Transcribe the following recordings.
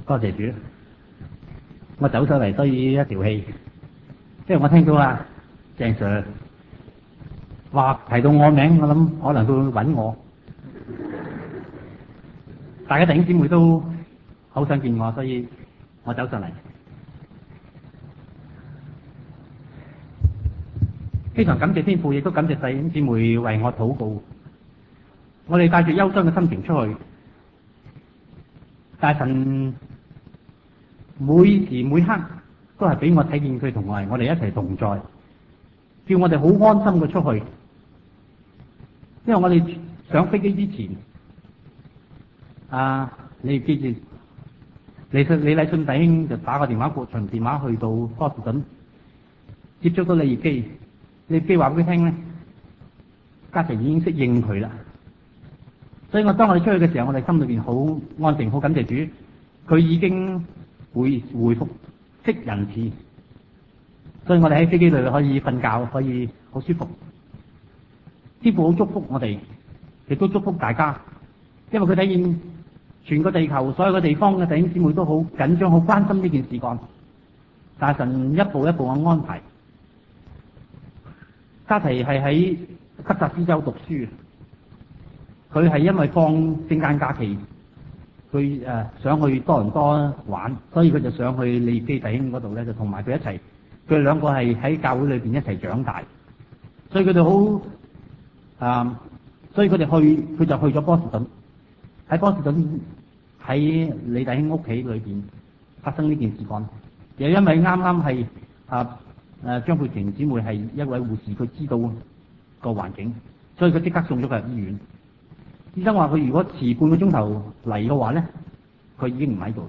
多謝主，我走上嚟，所以一條氣，即係我聽到啊鄭 Sir 話提到我名，我諗可能佢會揾我。大家弟兄姊妹都好想見我，所以我走上嚟。非常感謝天父，亦都感謝弟兄姊妹為我禱告。我哋帶住憂傷嘅心情出去，但係神每時每刻都係俾我睇見佢同我哋一齊同在，叫我哋好安心嘅出去。因為我哋上飛機之前，你記住，李禮信弟兄就打個電話過長電話去到波士頓，接觸到李業基。李業基話俾佢聽咧，家庭已經適應佢啦。所以當我哋出去嘅時候，我哋心裏邊好安靜，好感謝主，佢已經回復識人次。所以我哋喺飛機裏可以瞓覺，可以好舒服。天父好祝福我哋，亦都祝福大家，因為佢睇見全個地球所有嘅地方嘅弟兄姊妹都好緊張、好關心呢件事幹。但係神一步一步嘅安排。家齊係喺德薩斯州讀書，佢係因為放聖誕假期，佢想去多倫多玩，所以佢就上去李業基弟兄嗰度咧，就同埋佢一齊。佢哋兩個係喺教會裏邊一齊長大，所以佢哋所以佢就去咗波士頓。喺波士頓喺李弟兄屋企裏邊發生呢件事幹，又因為啱啱係張佩婷姊妹係一位護士，佢知道個環境，所以佢即刻送咗佢入醫院。醫生話佢如果遲半個鐘頭嚟嘅話咧，佢已經唔喺度啦。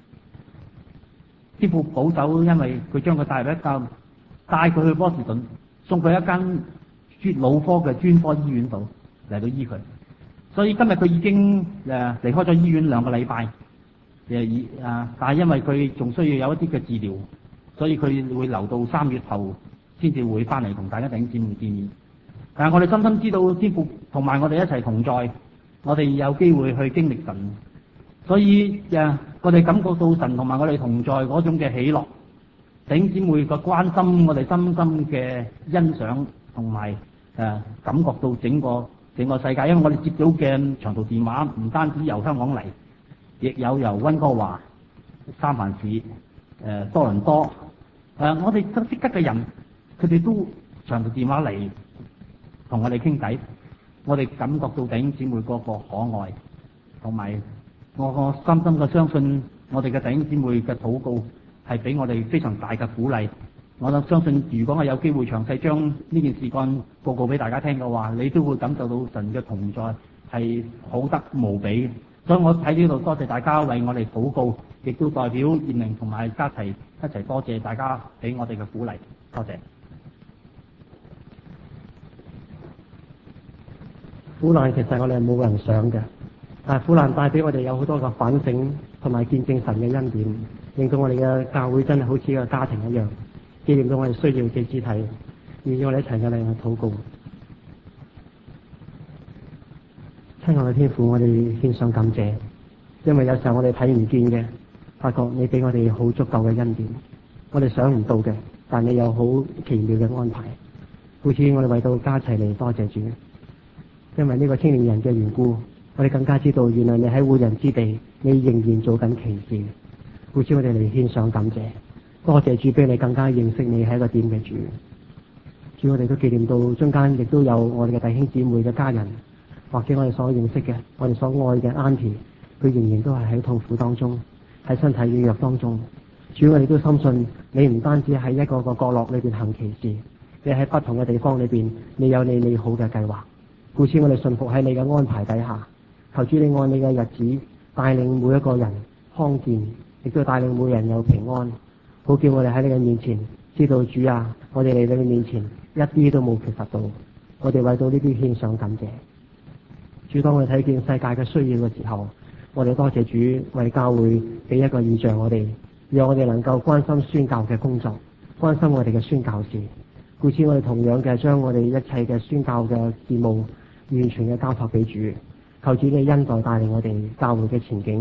天父保守，因為佢將佢帶佢去波士頓，送佢一間腦科嘅專科醫院度嚟到醫佢。所以今日佢已經離開咗醫院2個禮拜，但係因為佢仲需要有一啲嘅治療，所以佢會留到3月頭先至會翻嚟同大家弟兄姊妹見面。但係我哋深深知道天父同埋我哋一齊同在，我哋有機會去經歷神，所以我哋感覺到神同埋我哋同在嗰種嘅喜樂，弟兄姊妹嘅關心，我哋深深嘅欣賞同埋感覺到整個世界。因為我哋接到嘅長途電話唔單止由香港嚟，亦有由溫哥華、三藩市、多倫多，我哋識得嘅人，佢哋都長途電話嚟同我哋傾偈。我哋感覺到弟兄姊妹嗰個可愛，同埋我深深嘅相信，我哋嘅弟兄姊妹嘅禱告係俾我哋非常大嘅鼓勵。我就相信，如果我有機會詳細將呢件事幹報告俾大家聽嘅話，你都會感受到神嘅同在係好得無比。所以我喺呢度多謝大家為我哋禱告，亦都代表葉明同埋家齊一齊多謝大家俾我哋嘅鼓勵。多謝。 苦難其實我哋係冇人想嘅，但係苦難帶俾我哋有好多嘅反省同埋見證神嘅恩典，令到我哋嘅教會真係好似一個家庭一樣，紀念到我哋需要嘅肢體，而我哋一齊嘅嚟去禱告。親愛嘅天父，我哋獻上感謝，因為有時候我哋睇唔見嘅，發覺你俾我哋好足夠嘅恩典，我哋想唔到嘅，但你有好奇妙嘅安排。故此我哋為到家齊嚟多謝主，因為呢個青年人嘅緣故，我哋更加知道原來你喺活人之地，你仍然做緊奇事。故此我哋嚟獻上感謝，多謝主俾你更加認識你係一個點嘅主。主，我哋都紀念到中間亦都有我哋嘅弟兄姊妹嘅家人，或者我哋所認識嘅，我哋所愛嘅 Auntie， 佢仍然都係喺痛苦當中，喺身體軟弱當中。主，我哋都深信你唔單止喺一個個角落裏邊行奇事，你喺不同嘅地方裏邊，你有你美好嘅計劃。故此我哋信服喺你嘅安排底下，求主你按你嘅日子帶領每一個人康健，亦都帶領每人有平安，好叫我哋喺你嘅面前知道主啊，我哋嚟到你面前一啲都冇缺乏到，我哋為到呢啲獻上感謝。主，當我哋睇見世界嘅需要嘅時候，我哋多謝主為教會俾一個異象我哋，讓我哋能夠關心宣教嘅工作，關心我哋嘅宣教士。故此我哋同樣嘅將我哋一切嘅宣教嘅事務完全嘅交託俾主，求主你恩待帶領我哋教會嘅前景，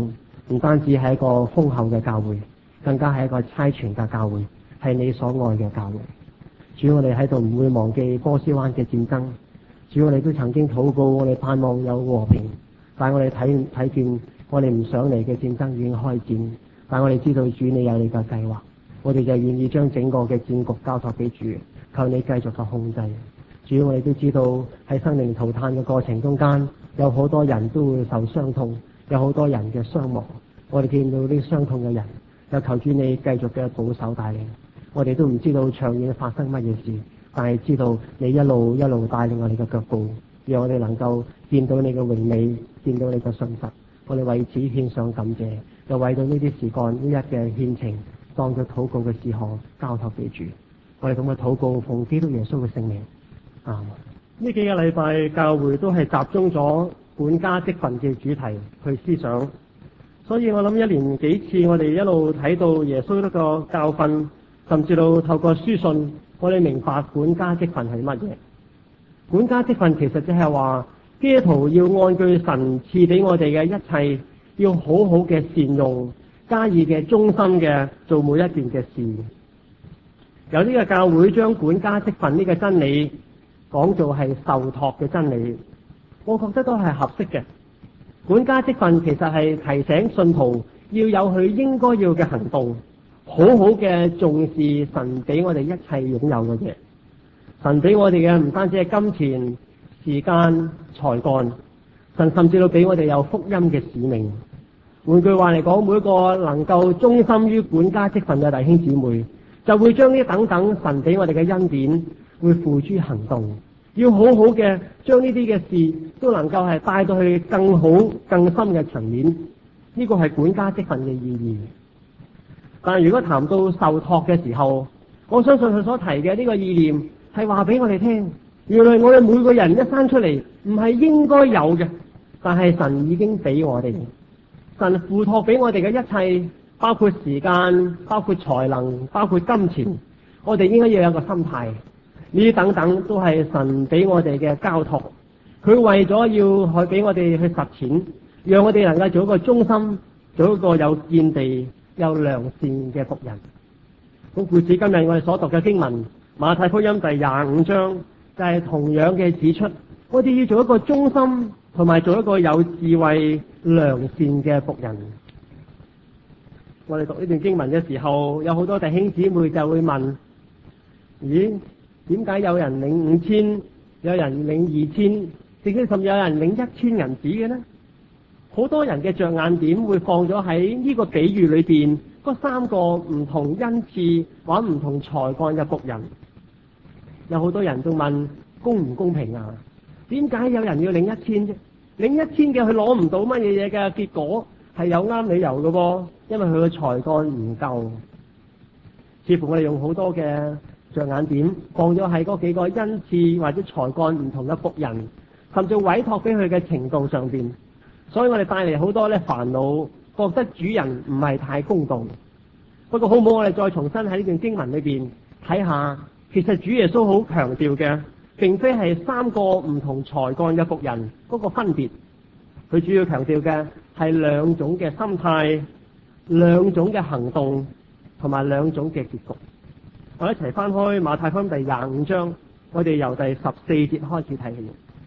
唔單止係一個豐厚嘅教會，更加係一個差傳嘅教會，係你所愛嘅教會。主，我哋喺度唔會忘記波斯灣嘅戰爭。主，我哋都曾經禱告，我哋盼望有和平，但係我哋睇見我哋唔想嚟嘅戰爭已經開戰，但係我哋知道主你有你嘅計劃，我哋就願意將整個嘅戰局交託俾主，求你繼續嘅控制。主，我哋都知道喺生命塗炭嘅過程中間，有好多人都會受傷痛，有好多人嘅傷亡。我哋見到啲傷痛嘅人，就求主你繼續嘅保守帶領。我哋都唔知道長遠發生乜嘢事，但係知道你一路一路帶領我哋嘅腳步，讓我哋能夠見到你嘅榮美，見到你嘅信實。我哋為此獻上感謝，又為到呢啲事幹呢一嘅獻情，當佢禱告嘅事項交託俾主。我哋咁嘅禱告，奉基督耶穌嘅聖名。呢幾個禮拜教會都係集中咗管家職分嘅主題去思想，所以我諗一連幾次我哋一路睇到耶穌呢個教訓，甚至到透過書信，我哋明白管家職分係乜嘢。管家職分其實就係話，基督徒要按據神賜俾我哋嘅一切，要好好嘅善用，加以嘅忠心嘅做每一件嘅事。有呢個教會將管家職分呢個真理講做係受託嘅真理，我覺得都係合適嘅。管家職分其實係提醒信徒要有佢應該要嘅行動，好好嘅重視神俾我哋一切擁有嘅嘢。神俾我哋嘅唔單止係金錢、時間、才幹，神甚至都俾我哋有福音嘅使命。換句話嚟講，每一個能夠忠心於管家職分嘅弟兄姊妹，就會將呢等等神俾我哋嘅恩典會付諸行動，要好好嘅將呢啲嘅事都能夠係帶到去更好更深嘅層面。呢個係管家職分嘅意義。但係如果談到受託嘅時候，我相信佢所提嘅呢個意念係話俾我哋聽，原來我哋每個人一生出嚟唔係應該有嘅，但係神已經俾我哋，神付託俾我哋嘅一切，包括時間，包括才能，包括金錢，我哋應該要有個心態，呢啲等等都係神俾我哋嘅交託。佢為咗要去俾我哋去實踐，讓我哋能夠做一個忠心，做一個有見地、有良善嘅僕人。咁故此今日我哋所讀嘅經文馬太福音第25章就係同樣嘅指出，我哋要做一個忠心同埋做一個有智慧、良善嘅僕人。我哋讀呢段經文嘅時候，有好多弟兄姊妹就會問：咦，點解有人領5000，有人領2000，甚至有人領1000銀子嘅呢？好多人嘅着眼點會放咗喺呢個比喻裏邊嗰3個唔同恩賜或唔同才幹嘅僕人。有好多人都問公唔公平啊？點解有人要領1000啫？領1000嘅佢攞唔到乜嘢嘢嘅，結果係有啱理由嘅噃，因為佢嘅才幹唔夠。似乎我哋用好多嘅着眼點放咗喺嗰幾個恩賜或者才幹唔同嘅僕人，甚至委託俾佢嘅程度上邊，所以我哋帶嚟好多咧煩惱，覺得主人唔係太公道。不過好唔好我哋再重新喺呢段經文裏邊睇下，其實主耶穌好強調嘅並非係3個唔同才幹嘅僕人嗰個分別，佢主要強調嘅係2種嘅心態、2種嘅行動同埋2種嘅結局。我一齊翻開馬太福音第25章，我哋由第14節開始睇起。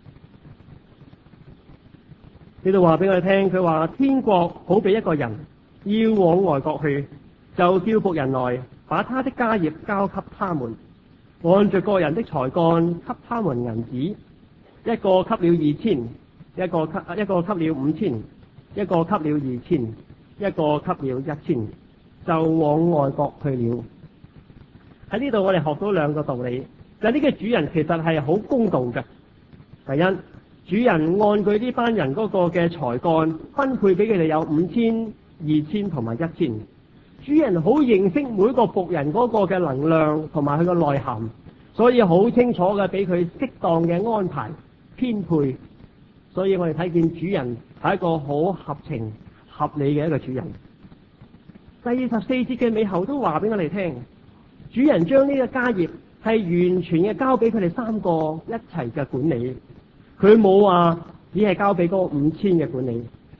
呢度話俾我哋聽，佢話天國好比一個人要往外國去，就叫僕人來，把他的家業交給他們，按着個人的才幹給他們銀子，一個給了2000，一個給了5000，一個給了2000，一個給了1000，就往外國去了。喺呢度我哋學到2個道理，就呢個主人其實係好公道嘅。第一，主人按據呢班人嗰個嘅才幹分配俾佢哋有5000、2000同埋1000。主人好認識每個僕人嗰個嘅能量同埋佢嘅內涵，所以好清楚嘅俾佢適當嘅安排編配。所以我哋睇見主人係一個好合情合理嘅一個主人。第14節嘅尾後都話俾我哋聽，主人將呢個家業係完全嘅交俾佢哋3個一齊嘅管理。佢冇話只係交俾嗰個5000嘅管理，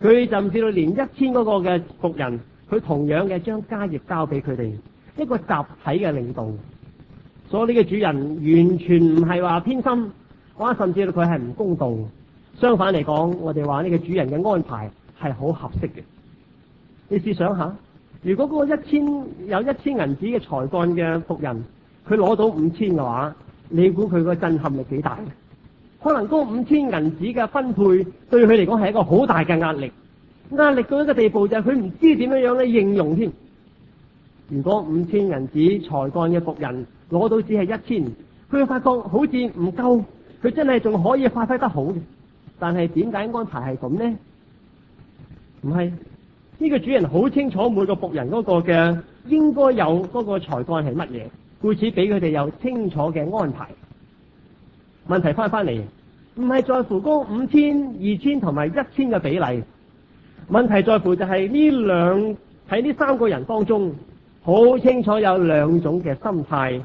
佢甚至到連1000嗰個嘅僕人，佢同樣嘅將家業交俾佢哋，一個集體嘅領導。所以呢個主人完全唔係話偏心，甚至到佢係唔公道。相反嚟講，我哋話呢個主人嘅安排係好合適嘅。你試想下，如果嗰個有1000銀子嘅才幹嘅僕人，佢攞到5000嘅話，你估佢個震撼力幾大？可能嗰5000銀子嘅分配對佢嚟講係一個好大嘅壓力，壓力到一個地步就係佢唔知點樣咧應用添。如果5000銀子才幹嘅僕人攞到只係1000，佢會發覺好似唔夠，佢真係仲可以發揮得好嘅。但係點解安排係咁呢？唔係呢個主人好清楚每個僕人嗰個嘅應該有嗰個才幹係乜嘢，故此俾佢哋有清楚嘅安排。問題翻嚟，唔係在乎嗰5000、2000同埋1000嘅比例，問題在乎就係喺呢3個人當中，好清楚有2種嘅心態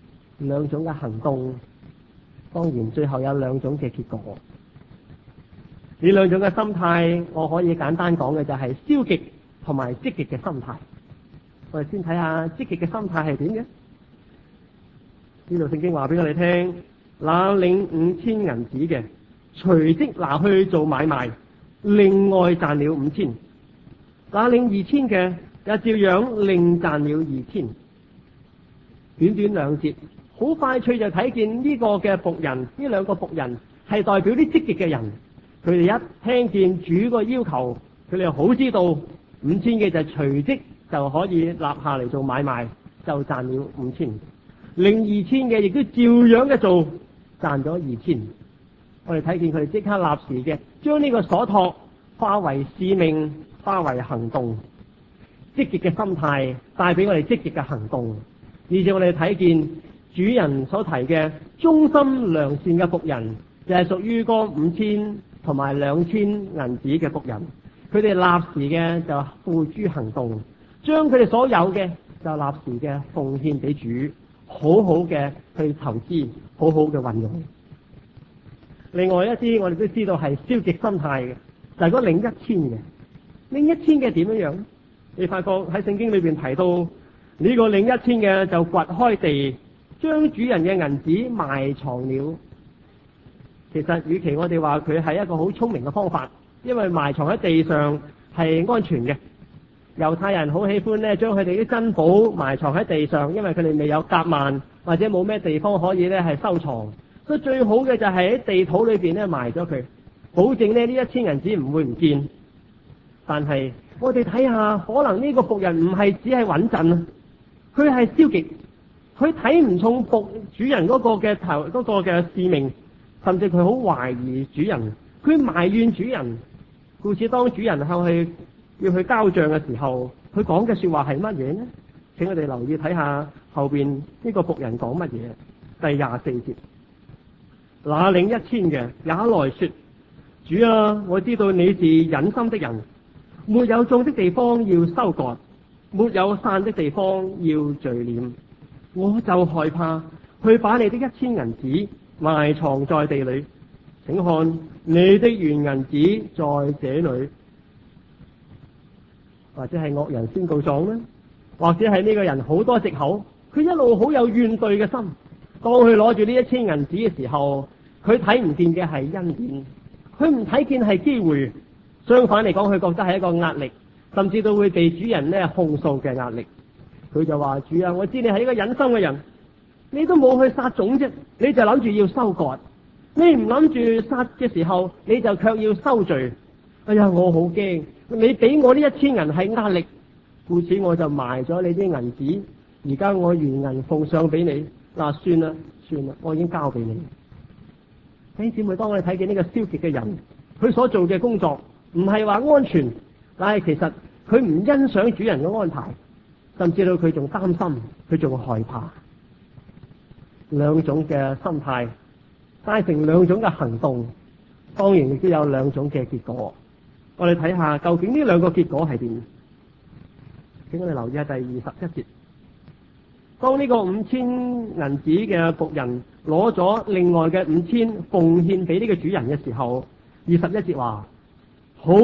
，2種嘅行動，當然最後有2種嘅結果。呢2種嘅心態，我可以簡單講嘅就係消極同埋積極嘅心態。我哋先睇下積極嘅心態係點嘅。呢度聖經話俾我哋聽，那領5000銀子嘅，隨即拿去做買賣，另外賺了5000；那領2000嘅，也照樣另賺了2000。短短2節，好快脆就睇見呢個嘅僕人，呢2個僕人係代表啲積極嘅人。佢哋一聽見主個要求，佢哋又好知道5000嘅就隨即就可以立下嚟做買賣，就賺了5000。領2000嘅亦都照樣嘅做，賺咗2000。我哋睇見佢哋即刻立時嘅將呢個所託化為使命，化為行動。積極嘅心態帶俾我哋積極嘅行動，而且我哋睇見主人所提嘅忠心良善嘅僕人，就係屬於嗰5000同埋2000銀子嘅僕人。佢哋立時嘅就付諸行動，將佢哋所有嘅就立時嘅奉獻俾主，好好嘅去投資，好好嘅運用。另外一啲我哋都知道係消極心態嘅，就係嗰領1000嘅。領1000嘅點樣？你發覺喺聖經裏邊提到呢個領1000嘅就掘開地，將主人嘅銀子埋藏了。其實與其我哋話佢係一個好聰明嘅方法，因為埋藏喺地上係安全嘅。猶太人好喜歡咧將佢哋啲珍寶埋藏喺地上，因為佢哋未有夾萬或者冇咩地方可以咧係收藏，所以最好嘅就係喺地土裏邊咧埋咗佢，保證咧呢1000銀子唔會唔見。但係我哋睇下，可能呢個僕人唔係只係穩陣啊，佢係消極，佢睇唔重主人嗰個嘅嗰個嘅使命，甚至佢好懷疑主人，佢埋怨主人。故此當主人向佢要去交賬嘅時候，佢講嘅說話係乜嘢呢？請我哋留意睇下後邊呢個僕人講乜嘢。第24節，那領1000嘅也來說：主啊，我知道你是忍心的人，沒有種的地方要收割，沒有散的地方要聚斂，我就害怕去把你的1000銀子埋藏在地裏。請看你的原銀子在這裏。或者係惡人先告狀啦，或者係呢個人好多藉口，佢一路好有怨懟嘅心。當佢攞住呢1000銀子嘅時候，佢睇唔見嘅係恩典，佢唔睇見係機會。相反嚟講，佢覺得係一個壓力，甚至都會被主人咧控訴嘅壓力。佢就話：主啊，我知你係一個忍心嘅人，你都冇去撒種啫，你就諗住要收割。你唔諗住撒嘅時候，你就卻要收聚。哎呀，我好驚，你俾我呢1000銀係壓力，故此我就埋咗你啲銀紙。而家我原銀奉上俾你，嗱，算啦，我已經交俾你。弟兄姊妹，當我哋睇見呢個消極嘅人，佢所做嘅工作唔係話安全，但係其實佢唔欣賞主人嘅安排，甚至到佢仲擔心，佢仲害怕。2種嘅心態帶成2種嘅行動，當然亦都有2種嘅結果。我哋睇下究竟呢2個結果係點？請我哋留意下第21節。當呢個5000銀子嘅僕人攞咗另外嘅5000奉獻俾呢個主人嘅時候，21節話：好，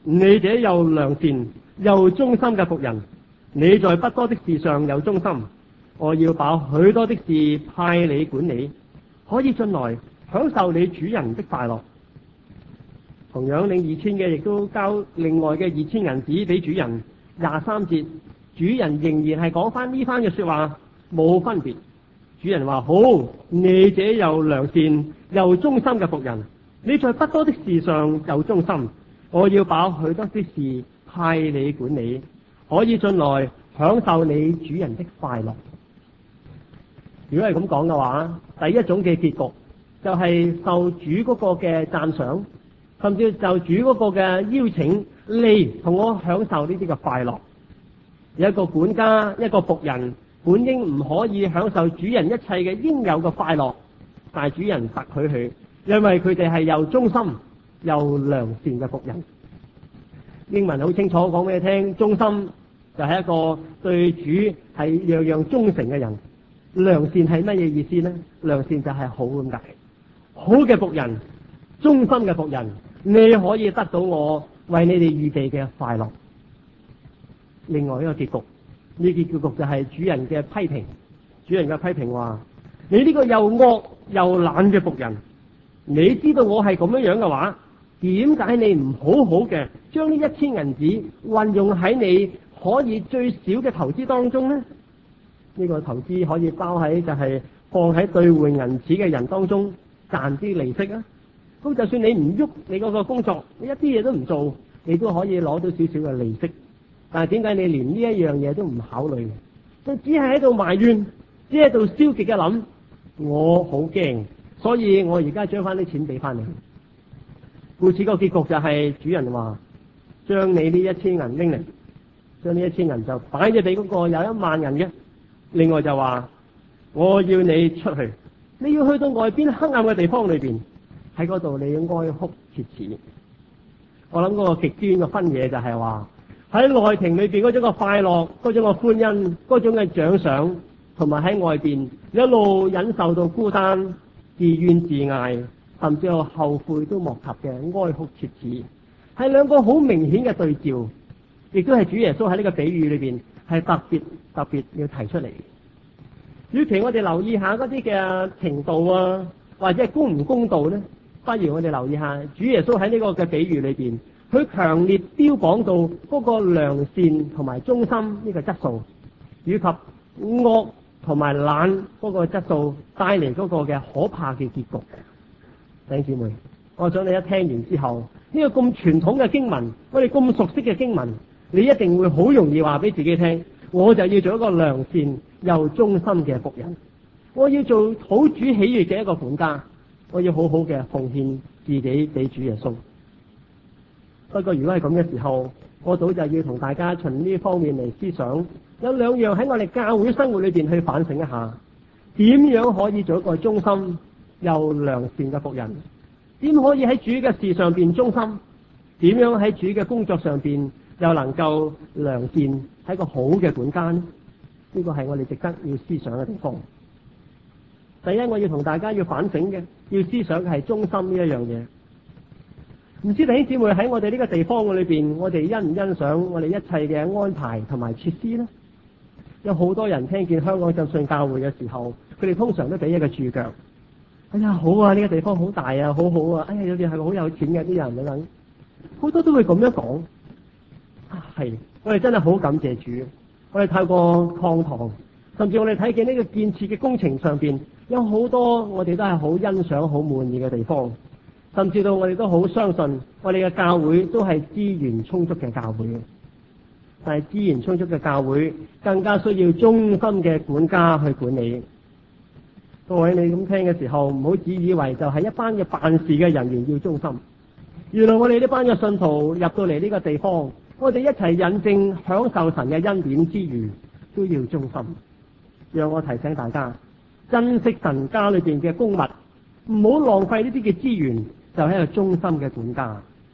你這又良善又忠心嘅僕人，你在不多的事上有忠心，我要把許多的事派你管理，可以進來享受你主人的快樂。同樣領2000嘅，亦都交另外嘅2000銀子俾主人。23節，主人仍然係講翻呢番嘅說話，冇分別。主人話：好，你這又良善又忠心嘅僕人，你在不多的事上有忠心，我要把許多的事派你管理，可以進來享受你主人的快樂。如果係咁講嘅話，第一種嘅結局就係受主嗰個嘅讚賞，甚至就主嗰個嘅邀請，嚟同我享受呢啲嘅快樂。有一個管家，一個僕人，本應唔可以享受主人一切嘅應有嘅快樂，但係主人特許佢，因為佢哋係又忠心又良善嘅僕人。英文好清楚講俾你聽，忠心就係一個對主係樣樣忠誠嘅人。良善係乜嘢意思呢？良善就係好咁解，好嘅僕人，忠心嘅僕人，你可以得到我為你哋預備嘅快樂。另外一個結局，呢個結局就係主人嘅批評。主人嘅批評話：你呢個又惡又懶嘅僕人，你知道我係咁樣樣嘅話，點解你唔好好嘅將呢1000銀子運用喺你可以最少嘅投資當中呢？呢個投資可以包喺就係放喺兌換銀紙嘅人當中賺啲利息啊！咁就算你唔喐你嗰個工作，你一啲嘢都唔做，你都可以攞到少少嘅利息。但係點解你連呢一樣嘢都唔考慮？就只係喺度埋怨，只係喺度消極嘅諗。我好驚，所以我而家將翻啲錢俾翻你。故此個結局就係主人話：將你呢1000銀拎嚟，將呢1000銀就擺咗俾嗰個有1萬銀嘅。另外就話：我要你出去，你要去到外邊黑暗嘅地方裏邊，喺嗰度你要哀哭切齒。我諗嗰個極端嘅分野就係話，喺內庭裏邊嗰種嘅快樂，嗰種嘅歡欣，嗰種嘅獎賞，同埋喺外邊一路忍受到孤單、自怨自艾，甚至有後悔都莫及嘅哀哭切齒，係兩個好明顯嘅對照，亦都係主耶穌喺呢個比喻裏邊係特別要提出嚟。與其我哋留意下嗰啲嘅程度啊，或者係公唔公道呢，不如我哋留意下主耶穌喺呢個嘅比喻裏邊，佢強烈標榜到嗰個良善同埋忠心呢個質素，以及惡同埋懶嗰個質素帶嚟嗰個嘅可怕嘅結局。弟兄姊妹，我想你一聽完之後，呢個咁傳統嘅經文，我哋咁熟悉嘅經文，你一定會好容易話俾自己聽，我就要做一個良善又忠心嘅僕人，我要做討主喜悅嘅一個管家，我要好好嘅奉獻自己俾主耶穌。不過如果係咁嘅時候，我早就要同大家從呢方面嚟思想，有2樣喺我哋教會生活裏邊去反省一下，點樣可以做一個忠心又良善嘅僕人？點可以喺主嘅事上邊忠心？點樣喺主嘅工作上邊又能夠良善，係一個好嘅管家呢？呢個係我哋值得要思想嘅地方。第一，我要同大家要反省嘅，要思想嘅係忠心呢一樣嘢。唔知弟兄姊妹喺我哋呢個地方嘅裏邊，我哋欣唔欣賞我哋一切嘅安排同埋設施呢？有好多人聽見香港浸信教會嘅時候，佢哋通常都俾一個注腳。哎呀，好啊，呢個地方好大啊，好好啊。哎呀，有啲係好有錢嘅啲人等等，好多都會咁樣講。係，我哋真係好感謝主。我哋透過擴堂，甚至我哋睇見呢個建設嘅工程上邊，有好多我哋都係好欣賞、好滿意嘅地方。甚至到我哋都好相信，我哋嘅教會都係資源充足嘅教會。但係資源充足嘅教會，更加需要忠心嘅管家去管理。各位，你咁聽嘅時候，唔好只以為就係一班嘅辦事嘅人員要忠心。原來我哋呢班嘅信徒入到嚟呢個地方，我哋一齊引證享受神嘅恩典之餘，都要忠心。讓我提醒大家，珍惜神家裏邊嘅公物，唔好浪費呢啲嘅資源，就係一個忠心嘅管家。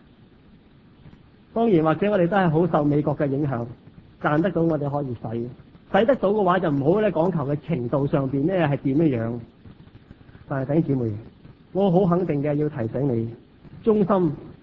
當然，或者我哋都係好受美國嘅影響，賺得到我哋可以使得到嘅話就唔好咧講求嘅程度上邊咧係點樣。但係弟兄姊妹，我好肯定嘅要提醒你，忠心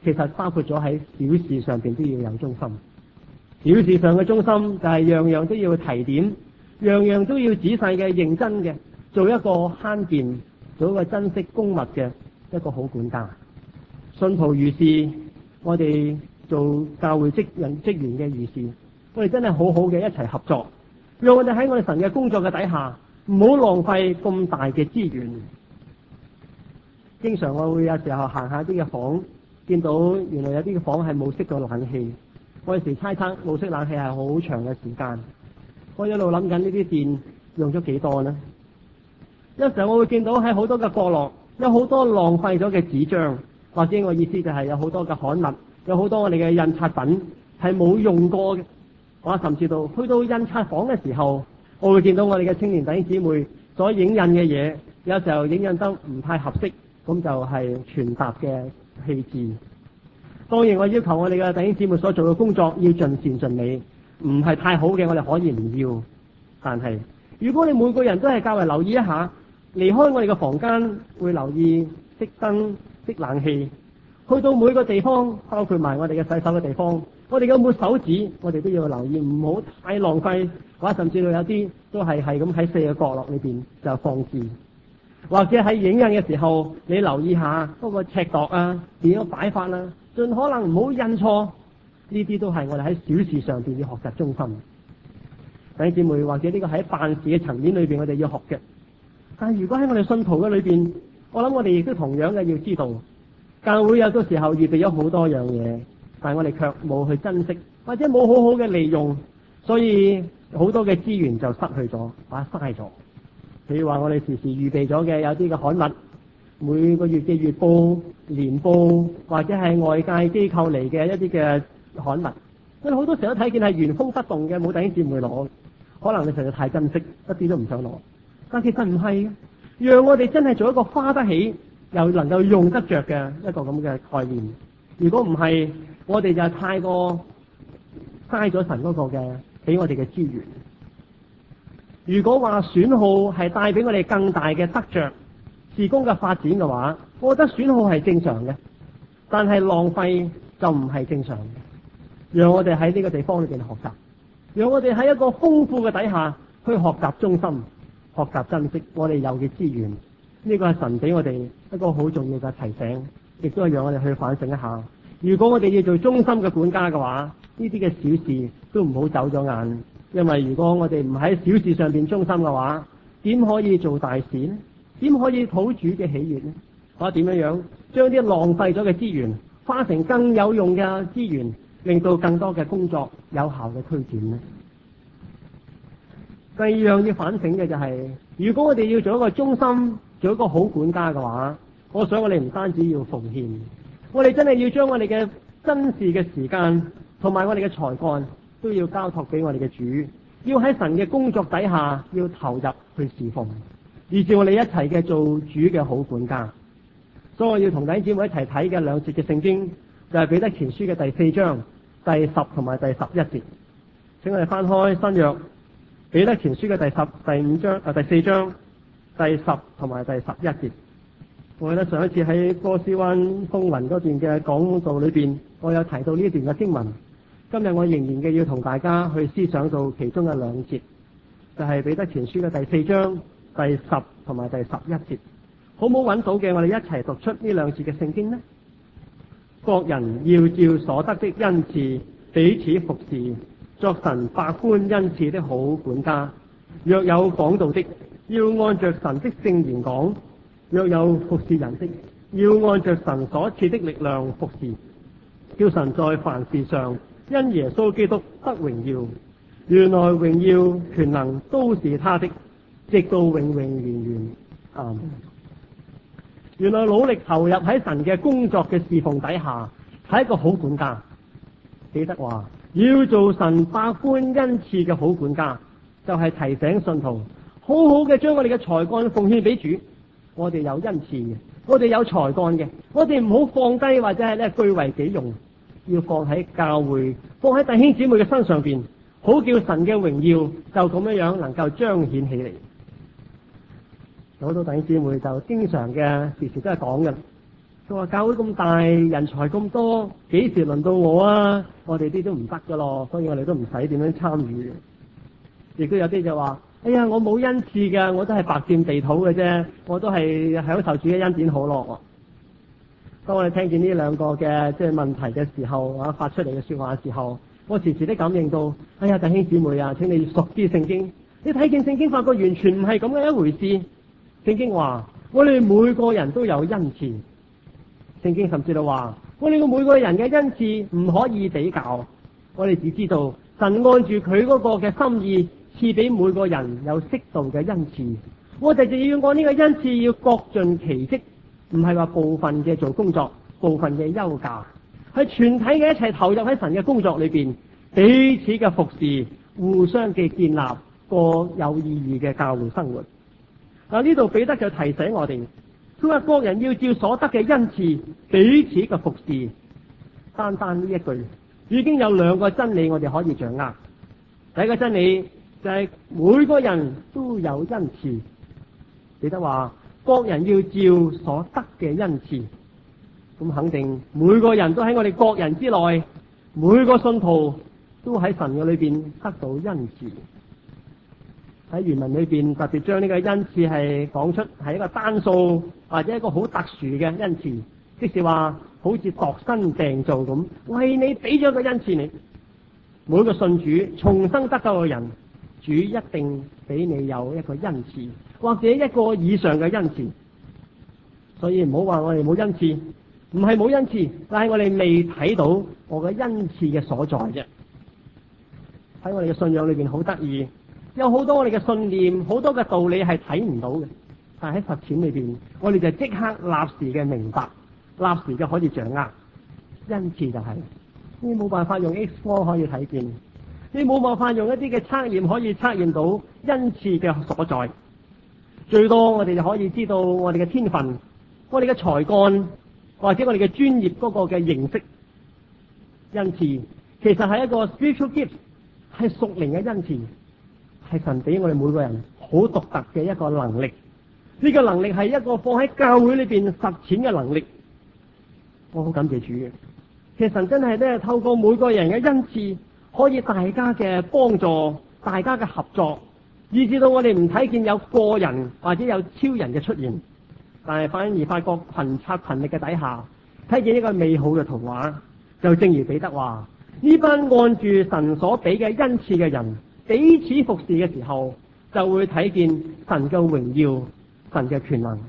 其實包括咗喺小事上邊都要有忠心。小事上嘅忠心就係樣樣都要提點，樣樣都要仔細嘅、認真嘅，做一個慳儉，做一個珍惜公物嘅一個好管家。信徒如是，我哋做教會職員嘅如是，我哋真係好好嘅一齊合作，讓我哋喺我哋神嘅工作嘅底下，唔好浪費咁大嘅資源。經常我會有時候行下啲嘅房，見到原來有啲嘅房係冇熄過冷氣，我有時猜測冇熄冷氣係好長嘅時間。我一路諗緊呢啲電用咗幾多呢？有時候我會見到喺好多嘅角落有好多浪費咗嘅紙張，或者我意思就係有好多嘅刊物，有好多我哋嘅印刷品係冇用過嘅。我甚至到去到印刷房嘅時候，我會見到我哋嘅青年弟兄姊妹所影印嘅嘢，有時候影印得唔太合適，咁就係全沓嘅棄置。當然我要求我哋嘅弟兄姊妹所做嘅工作要盡善盡美，唔係太好嘅我哋可以唔要。但係如果你每個人都係較為留意一下，離開我哋嘅房間會留意熄燈熄冷氣，去到每個地方包括埋我哋嘅洗手嘅地方，我哋嘅抹手紙我哋都要留意，唔好太浪費，或者甚至到有啲都係咁喺四個角落裏邊就放置。或者喺影印嘅時候，你留意下嗰個尺度啊，點樣擺法啦，盡可能唔好印錯。呢啲都係我哋喺小事上邊要學習忠心。弟兄姊妹，或者呢個喺辦事嘅層面裏邊，我哋要學嘅。但係如果喺我哋信徒嘅裏邊，我諗我哋亦都同樣嘅要知道，教會有啲時候預備咗好多樣嘢，但係我哋卻冇去珍惜，或者冇好好嘅利用，所以好多嘅資源就失去咗，或者嘥咗。譬如話我哋時時預備咗嘅有啲嘅刊物，每個月嘅月報、年報，或者係外界機構嚟嘅一啲嘅刊物，我哋好多時候都睇見係原封不動嘅，冇弟兄姊妹攞，可能你實在太珍惜，一啲都唔想攞。但其實唔係，讓我哋真係做一個花得起又能夠用得着嘅一個咁嘅概念。如果唔係，我哋就太過嘥咗神嗰個嘅俾我哋嘅資源。如果話損耗係帶俾我哋更大嘅得着、事工嘅發展嘅話，我覺得損耗係正常嘅，但係浪費就唔係正常嘅。讓我哋喺呢個地方裏邊學習，讓我哋喺一個豐富嘅底下去學習忠心。學習珍惜我哋有嘅資源，呢個係神俾我哋一個好重要嘅提醒，亦都係讓我哋去反省一下。如果我哋要做忠心嘅管家嘅話，呢啲嘅小事都唔好走咗眼，因為如果我哋唔喺小事上邊忠心嘅話，點可以做大事呢？點可以討主嘅喜悅呢？或者點樣將啲浪費咗嘅資源化成更有用嘅資源，令到更多嘅工作有效嘅推展呢？第二樣要反省嘅就係，如果我哋要做一個忠心、做一個好管家嘅話，我想我哋唔單止要奉獻，我哋真係要將我哋嘅真事嘅時間同埋我哋嘅才幹都要交託俾我哋嘅主，要喺神嘅工作底下要投入去侍奉，以致我哋一齊嘅做主嘅好管家。所以我要同弟兄姊妹一齊睇嘅兩節嘅聖經，就係彼得前書嘅第4章第10同埋第11節。請我哋翻開新約彼得前書嘅第4章第10同埋第11節。我記得上一次喺波斯灣風雲嗰段嘅講道裏邊，我有提到呢一段嘅經文。今日我仍然嘅要同大家去思想到其中嘅兩節，就係彼得前書嘅第4章第10同埋第11節。好唔好揾到嘅？我哋一齊讀出呢兩節嘅聖經呢？各人要照所得的恩賜彼此服侍，作神百般恩賜的好管家。若有講道的，要按着神的聖言講；若有服侍人的，要按着神所賜的力量服侍，叫神在凡事上因耶穌基督得榮耀。原來榮耀權能都是他的，直到永永遠遠。阿們。原來努力投入喺神嘅工作嘅侍奉底下，係一個好管家。記得話要做神百般恩賜嘅好管家，就係提醒信徒好好嘅將我哋嘅才幹奉獻俾主。我哋有恩賜嘅，我哋有才幹嘅，我哋唔好放低或者係咧據為己用，要放喺教會，放喺弟兄姊妹嘅身上邊，好叫神嘅榮耀就咁樣能夠彰顯起嚟。好多弟兄姊妹就經常嘅時時都係講嘅， 佢話教會咁大，人才咁多，幾時輪到我啊？我哋啲都唔得噶咯，所以我哋都唔使點樣參與。亦都有啲就話：哎呀，我冇恩賜噶，我都係白佔地土嘅啫，我都係享受主嘅恩典好咯。當我哋聽見呢兩個嘅問題嘅時候，發出嚟嘅說話嘅時候，我時時都感應到：哎呀，弟兄姊妹啊，請你熟啲聖經。你睇見聖經，發覺完全唔係咁嘅一回事。聖經話：我哋每個人都有恩賜。聖經甚至都話：我哋每個人嘅恩賜唔可以比較。我哋只知道神按住佢嗰個嘅心意，賜俾每個人有適度嘅恩賜。我哋就要按呢個恩賜，要各盡其職，唔係話部分嘅做工作，部分嘅休假，係全體嘅一齊投入喺神嘅工作裏邊，彼此嘅服侍，互相嘅建立個有意義嘅教會生活。嗱，呢度彼得就提醒我哋，佢話各人要照所得嘅恩賜彼此嘅服侍。單單呢一句已經有兩個真理我哋可以掌握。第一個真理就係每個人都有恩賜。彼得話各人要照所得嘅恩賜，咁肯定每個人都喺我哋各人之內，每個信徒都喺神嘅裏邊得到恩賜。喺原文裏邊特別將呢個恩賜係講出係一個單數或者一個好特殊嘅恩賜，即是話好似度身訂造咁，為你俾咗個恩賜你。每個信主重生得救嘅人，主一定俾你有一個恩賜，或者一個以上嘅恩賜。所以唔好話我哋冇恩賜，唔係冇恩賜，但係我哋未睇到我嘅恩賜嘅所在啫。喺我哋嘅信仰裏邊好得意。有好多我哋嘅信念，好多嘅道理係睇唔到嘅，但係喺實踐裏邊，我哋就即刻立時嘅明白，立時嘅可以掌握。恩賜就係你冇辦法用 X 光可以睇見，你冇辦法用一啲嘅測驗可以測驗到恩賜嘅所在。最多我哋就可以知道我哋嘅天分，我哋嘅才幹，或者我哋嘅專業嗰個嘅認識。恩賜其實係一個 spiritual gift， 係屬靈嘅恩賜。係神俾我哋每個人好獨特嘅一個能力，呢個能力係一個放喺教會裏邊實踐嘅能力。我好感謝主嘅，其實神真係咧透過每個人嘅恩賜，可以大家嘅幫助，大家嘅合作，以至到我哋唔睇見有個人或者有超人嘅出現，但係反而發覺群策群力嘅底下，睇見一個美好嘅圖畫。就正如彼得話：呢班按住神所俾嘅恩賜嘅人，彼此服侍嘅時候，就會睇見神嘅榮耀、神嘅權能。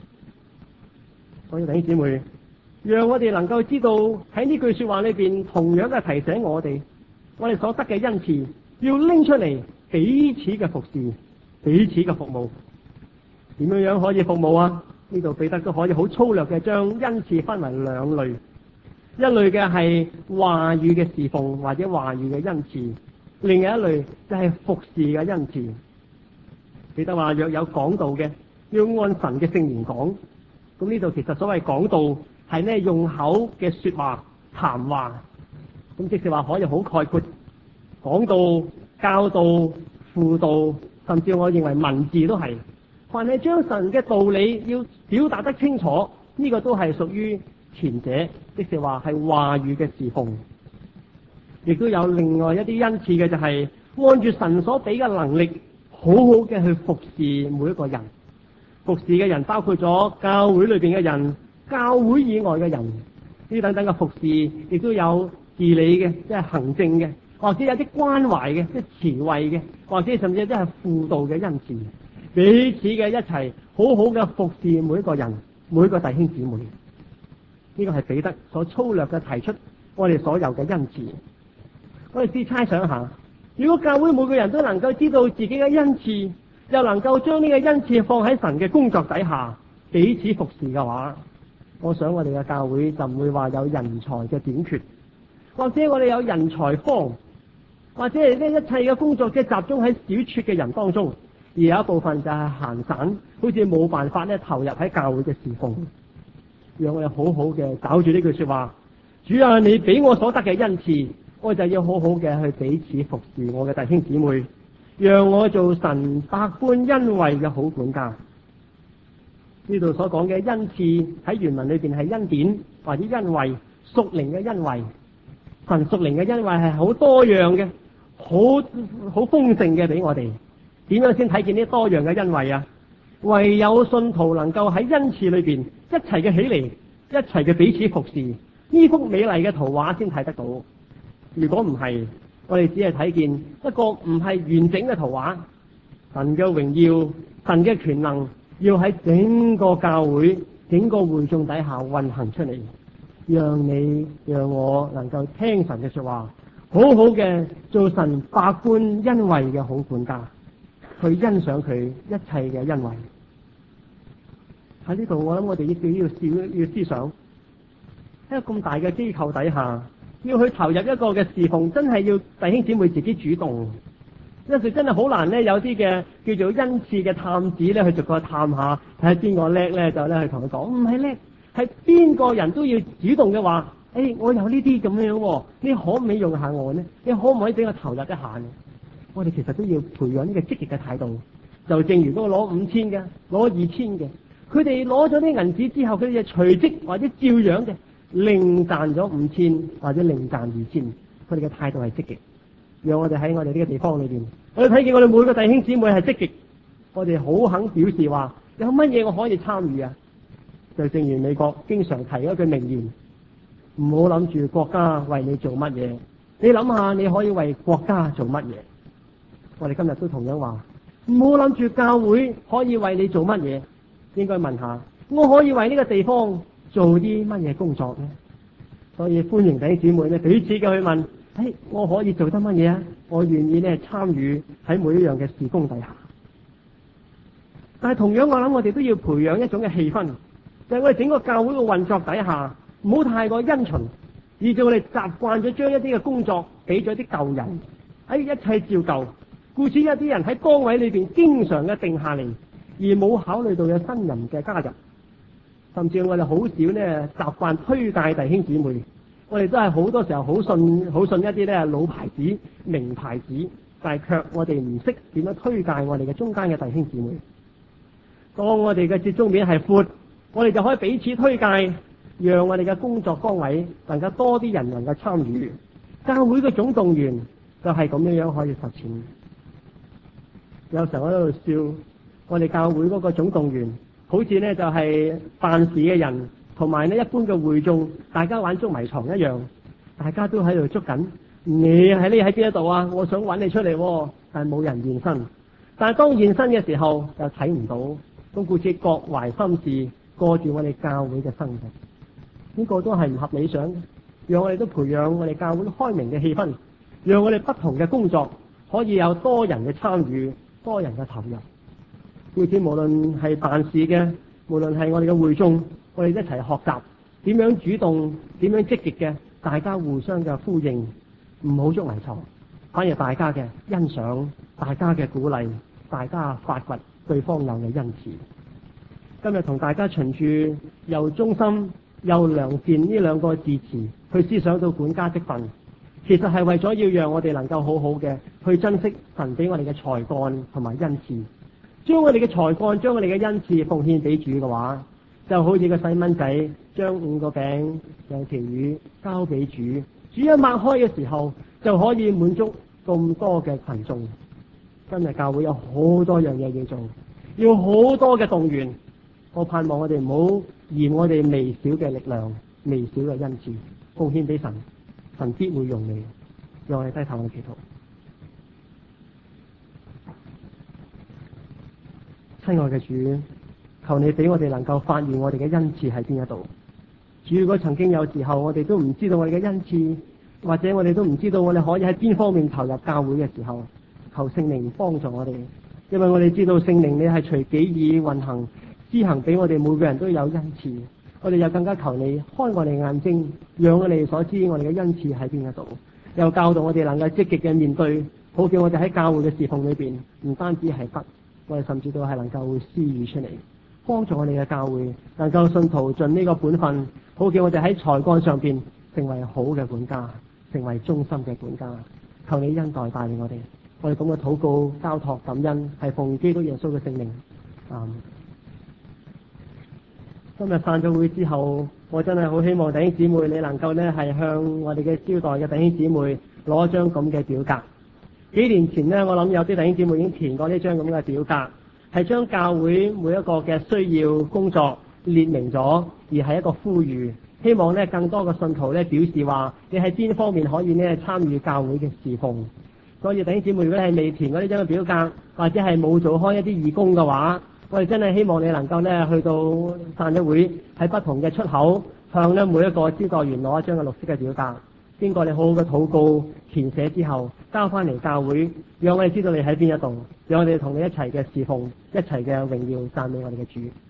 所以弟兄姊妹，讓我哋能夠知道喺呢句說話裏邊，同樣嘅提醒我哋所得嘅恩賜要拎出嚟，彼此嘅服侍、彼此嘅服務。點樣可以服務啊？呢度彼得都可以好粗略嘅將恩賜分為兩類，一類嘅係話語嘅侍奉或者話語嘅恩賜。另外一類就係服侍嘅恩賜。彼得話若有講道嘅，要按神嘅聖言講。咁呢度其實所謂講道係呢用口嘅說話、談話。咁即是話可以好概括，講道、教導、輔導，甚至我認為文字都係。凡係將神嘅道理要表達得清楚，呢個都係屬於前者，即是話係話語嘅侍奉。亦都有另外一啲恩賜嘅，就係按住神所俾嘅能力，好好嘅去服侍每一個人。服侍嘅人包括咗教會裏邊嘅人、教會以外嘅人，呢等等嘅服侍，亦都有治理嘅，即係行政嘅，或者有啲關懷嘅，即係慈惠嘅，或者甚至有啲係輔導嘅恩賜，彼此嘅一齊好好嘅服侍每一個人、每一個弟兄姊妹。呢個係彼得所粗略嘅提出我哋所有嘅恩賜。我哋試猜想下，如果教會每個人都能夠知道自己嘅恩賜，又能夠將呢個恩賜放喺神嘅工作底下，彼此服侍嘅話，我想我哋嘅教會就唔會話有人才嘅短缺，或者我哋有人才荒，或者係呢一切嘅工作即係集中喺少撮嘅人當中，而有一部分就係閒散，好似冇辦法咧投入喺教會嘅侍奉。讓我哋好好嘅找住呢句說話：主啊，你俾我所得嘅恩賜，我就要好好嘅去彼此服侍我嘅弟兄姊妹，讓我做神百般恩惠嘅好管家。 呢度所講嘅恩賜喺原文裏邊係恩典或者恩惠，屬靈嘅恩惠。神屬靈嘅恩惠係好多樣嘅，好豐盛嘅俾我哋。點樣先睇見呢多樣嘅恩惠啊？唯有信徒能夠喺恩賜裏邊一齊嘅起嚟，一齊嘅彼此服侍，呢幅美麗嘅圖畫先睇得到。如果唔係，我哋只係睇見一個唔係完整嘅圖畫。神嘅榮耀，神嘅權能，要喺整個教會、整個會眾底下運行出嚟，讓我能夠聽神嘅說話，好好嘅做神百般恩惠嘅好管家，去欣賞佢一切嘅恩惠。喺呢度，我諗我哋要思想，一個咁大嘅機構底下，要去投入一個嘅侍奉，真係要弟兄姊妹自己主動。有時真係好難咧，有啲嘅叫做恩賜嘅探子咧，去逐個探下，睇下邊個叻咧，就咧去同佢講，唔係叻，係邊個人都要主動嘅話，我有呢啲咁樣，你可唔可以用下我呢？你可唔可以俾我投入一下呢？我哋其實都要培養呢個積極嘅態度。就正如嗰個攞5000嘅，攞2000嘅，佢哋攞咗啲銀紙之後，佢哋就隨即或者照樣嘅另賺咗5000或者另賺2000，佢哋嘅態度係積極。讓我哋喺我哋呢個地方裏邊，我哋睇見我哋每個弟兄姊妹係積極，我哋好肯表示話有乜嘢我可以參與啊！就正如美國經常提一句名言，唔好諗住國家為你做乜嘢，你諗下你可以為國家做乜嘢。我哋今日都同樣話，唔好諗住教會可以為你做乜嘢，應該問下我可以為呢個地方做啲乜嘢工作呢？所以歡迎弟兄姊妹咧彼此嘅去問。我可以做得乜嘢啊？我願意咧參與喺每一樣嘅事工底下。但係同樣我諗我哋都要培養一種嘅氣氛，就係我哋整個教會嘅運作底下，唔好太過因循，而叫我哋習慣咗將一啲嘅工作俾咗啲舊人，一切照舊。故此一啲人喺崗位裏邊經常嘅定下嚟，而冇考慮到有新人嘅加入，甚至我哋好少呢習慣推介弟兄姊妹。我哋都係好多時候好信一啲咧老牌子、名牌子，但係卻我哋唔識點樣推介我哋嘅中間嘅弟兄姊妹。當我哋嘅接觸面係闊，我哋就可以彼此推介，讓我哋嘅工作崗位能夠多啲人能夠參與。教會嘅總動員就係咁樣可以實踐。有時候我喺度笑，我哋教會嗰個總動員，好似呢就係辦事嘅人。同埋呢一般嘅會眾，大家玩捉迷藏一樣，大家都喺度捉緊。你喺邊一度啊？我想揾你出嚟，但係冇人現身。但係當現身嘅時候，又睇唔到。咁故此各懷心事，過住我哋教會嘅生活，呢個都係唔合理想嘅。讓我哋都培養我哋教會開明嘅氣氛，讓我哋不同嘅工作可以有多人嘅參與，多人嘅投入。故此無論係辦事嘅，無論係我哋嘅會眾。我哋一齊學習點樣主動，點樣積極嘅，大家互相嘅呼應，唔好捉迷藏，反而大家嘅欣賞，大家嘅鼓勵，大家發掘對方有嘅恩賜。今日同大家循住又忠心又良善呢兩個字詞去思想到管家職分，其實係為咗要讓我哋能夠好好嘅去珍惜神俾我哋嘅才幹同埋恩賜，將我哋嘅才幹，將我哋嘅恩賜奉獻俾主嘅話，就好似個細蚊仔將5個餅2條魚交俾主，主一擘開嘅時候就可以滿足咁多嘅群眾。今日教會有好多樣嘢要做，要好多嘅動員。我盼望我哋唔好嫌我哋微小嘅力量、微小嘅恩賜奉獻俾神，神必會用你。讓我哋低頭去祈禱。親愛嘅主，求你俾我哋能夠發現我哋嘅恩賜喺邊一度。主，如果曾經有時候我哋都唔知道我哋嘅恩賜，或者我哋都唔知道我哋可以喺邊方面投入教會嘅時候，求聖靈幫助我哋，因為我哋知道聖靈你係隨己意運行，施行俾我哋每個人都有恩賜。我哋又更加求你開我哋眼睛，讓我哋所知我哋嘅恩賜喺邊一度，又教導我哋能夠積極嘅面對，好叫我哋喺教會嘅侍奉裏邊唔單止係得，我哋甚至都係能夠施予出嚟。幫助我哋嘅教會能夠信徒盡呢個本分，好叫我哋喺才幹上邊成為好嘅管家，成為忠心嘅管家。求你恩待帶領我哋，我哋咁嘅禱告交託感恩，係奉基督耶穌嘅聖名。 今日散咗會之後，我真係好希望弟兄姊妹你能夠呢係向我哋嘅招待嘅弟兄姊妹攞一張咁嘅表格。幾年前呢，我諗有啲弟兄姊妹已經填過呢張咁嘅表格，係將教會每一個嘅需要工作列明咗，而係一個呼籲，希望呢更多嘅信徒呢表示話你喺邊方面可以呢參與教會嘅侍奉。所以弟兄姊妹，如果你係未填過呢張嘅表格，或者係冇做開一啲義工嘅話，我哋真係希望你能夠呢去到散咗會喺不同嘅出口向呢每一個招待員攞一張嘅綠色嘅表格，經過你好好嘅禱告填寫之後，交翻嚟教會，讓我哋知道你喺邊一度，讓我哋同你一齊嘅侍奉，一齊嘅榮耀讚美我哋嘅主。